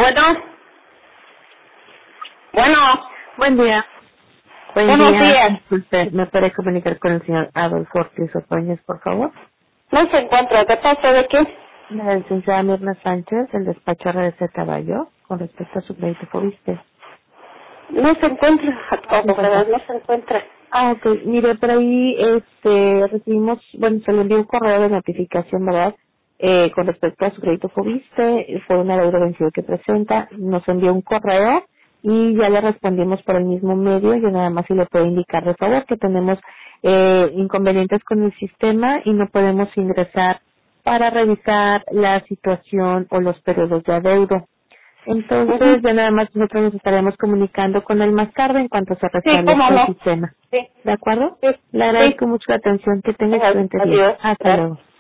Bueno, bueno, Buen día. buenos días. Disculpe, ¿me puede comunicar con el señor Adolfo Ortiz Ordóñez, por favor? No se encuentra. ¿Qué pasa de qué? La licenciada Mirna Sánchez, del despacho RDC Caballo, con respecto a su crédito Fobiste. No se encuentra. Oh, ¿verdad? No se encuentra. Ok. Mire, por ahí recibimos, bueno, se le envió un correo de notificación, ¿verdad? Con respecto a su crédito Fobiste, fue una deuda vencida que presenta, nos envió un correo y ya le respondimos por el mismo medio. Yo nada más si le puedo indicar de favor que tenemos inconvenientes con el sistema y no podemos ingresar para revisar la situación o los periodos de adeudo. Entonces, ya nada más nosotros nos estaremos comunicando con él más tarde en cuanto se Sí, cómo restablezca el no. sistema. Sí, ¿De acuerdo? sí, Le sí. agradezco mucho la atención. Que tenga excelente día. Adiós. Hasta Gracias. luego.